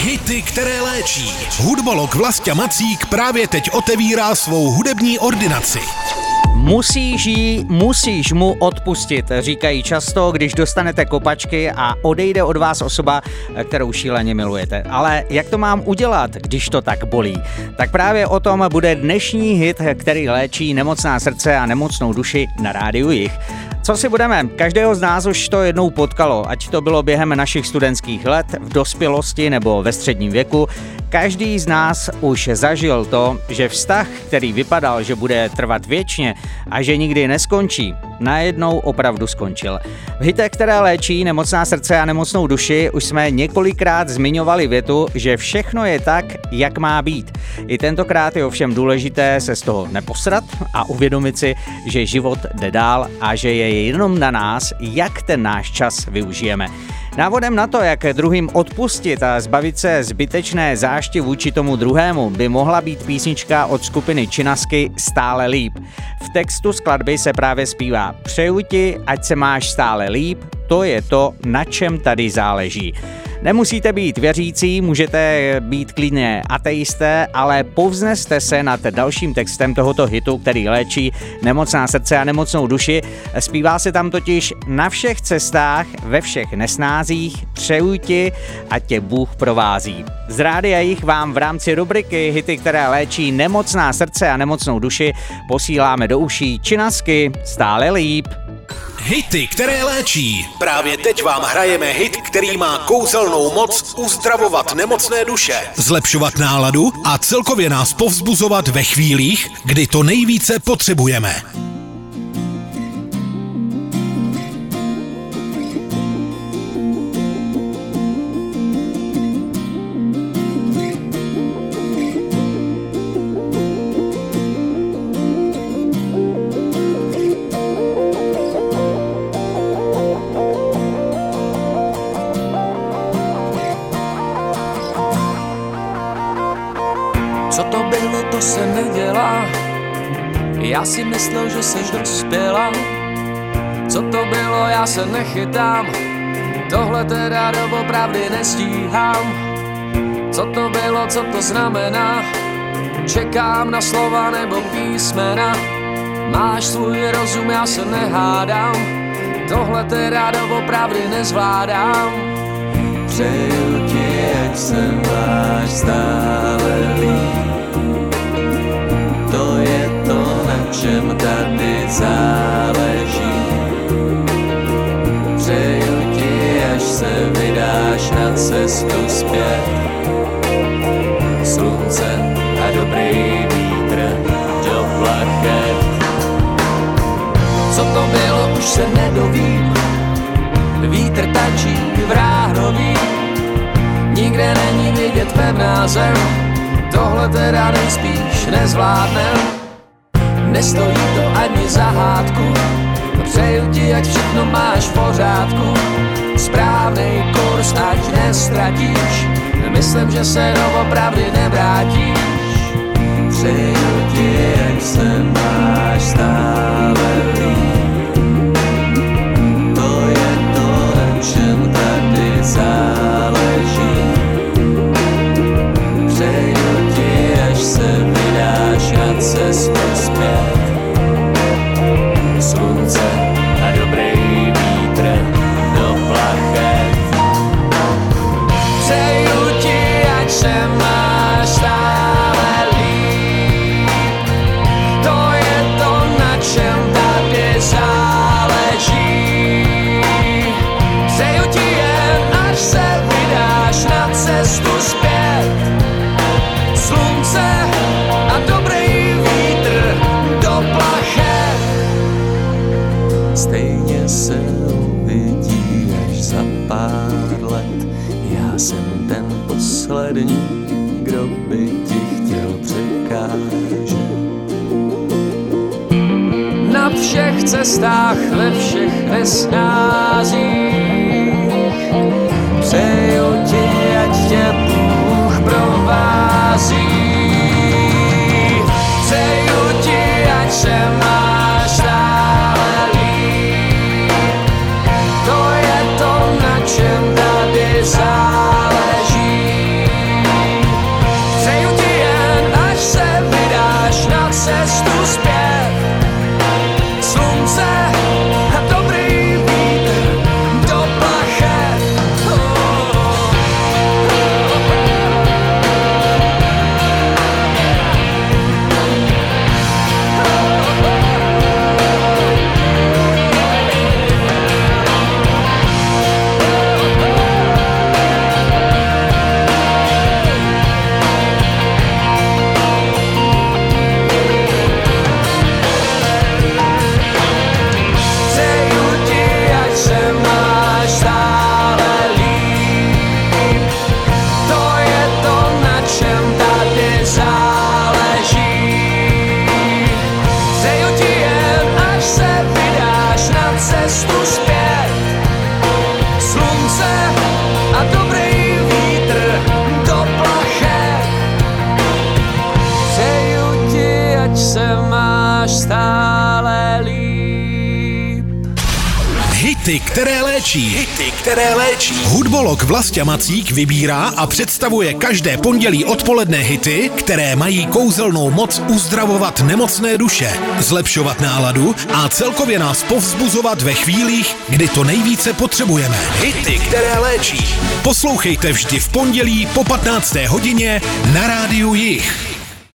Hity, které léčí. Hudbolog Vlastě Macík právě teď otevírá svou hudební ordinaci. Musíš mu odpustit, říkají často, když dostanete kopačky a odejde od vás osoba, kterou šíleně milujete. Ale jak to mám udělat, když to tak bolí? Tak právě o tom bude dnešní hit, který léčí nemocná srdce a nemocnou duši na Rádiu Jih. Co si budeme? Každého z nás už to jednou potkalo, ať to bylo během našich studentských let, v dospělosti nebo ve středním věku. Každý z nás už zažil to, že vztah, který vypadal, že bude trvat věčně a že nikdy neskončí, najednou opravdu skončil. V hitech, které léčí nemocná srdce a nemocnou duši, už jsme několikrát zmiňovali větu, že všechno je tak, jak má být. I tentokrát je ovšem důležité se z toho neposrat a uvědomit si, že život jde dál a že je jenom na nás, jak ten náš čas využijeme. Návodem na to, jak druhým odpustit a zbavit se zbytečné zášti vůči tomu druhému, by mohla být písnička od skupiny Činasky Stále líp. V textu skladby se právě zpívá: přeju ti, ať se máš stále líp, to je to, na čem tady záleží. Nemusíte být věřící, můžete být klidně ateisté, ale povzneste se nad dalším textem tohoto hitu, který léčí nemocná srdce a nemocnou duši. Zpívá se tam totiž: na všech cestách, ve všech nesnázích, přeju ti, ať tě Bůh provází. Z Rádia Jih vám v rámci rubriky Hity, které léčí nemocná srdce a nemocnou duši, posíláme do uší Činasky Stále líp. Hity, které léčí. Právě teď vám hrajeme hit, který má kouzelnou moc uzdravovat nemocné duše, zlepšovat náladu a celkově nás povzbuzovat ve chvílích, kdy to nejvíce potřebujeme. Já si myslel, že seš dospěla. Co to bylo, já se nechytám. Tohle teda doopravdy nestíhám. Co to bylo, co to znamená? Čekám na slova nebo písmena. Máš svůj rozum, já se nehádám. Tohle teda doopravdy nezvládám. Přeju ti, ať se máš stále líp. To je to, na čem tady záleží. Přeju ti, až se vydáš na cestu zpět. Slunce a dobrý vítr do plachet. Co to bylo, už se nedovím. Vítr tačí v ráhroví. Nikde není vidět pevná zem. Tohle teda nejspíš nezvládnem. Nestojí to ani za hádku. Přeju ti, ať všechno máš v pořádku. Správnej kurz, ať nestratíš. Myslím, že se doopravdy nevrátíš. Přeju ti, ať se máš stále líp. To je to, na čem tady záleží. Přeju ti, až se vydáš na cestu zpět. Slunce a dobrý vítr do plachet. Přeju ti, ať se máš stále líp. To je to, na čem tady záleží. Přeju ti jen, až se vydáš na cestu zpět. Slunce a dobrý vítr do plachet. Stejně se uvidí až za pár let. Já jsem ten poslední, kdo by ti chtěl překážet. Na všech cestách, ve všech nesnázích. Přeju ti, ať tě Bůh provází. Přeju ti, ať se máš stále líp. To je to, na čem tady záleží. máš stále líp. Hity, které léčí. Hity, které léčí. Hudbolog Vlastě Macík vybírá a představuje každé pondělí odpoledne hity, které mají kouzelnou moc uzdravovat nemocné duše, zlepšovat náladu a celkově nás povzbuzovat ve chvílích, kdy to nejvíce potřebujeme. Hity, které léčí. Poslouchejte vždy v pondělí po 15. hodině na Rádiu Jih.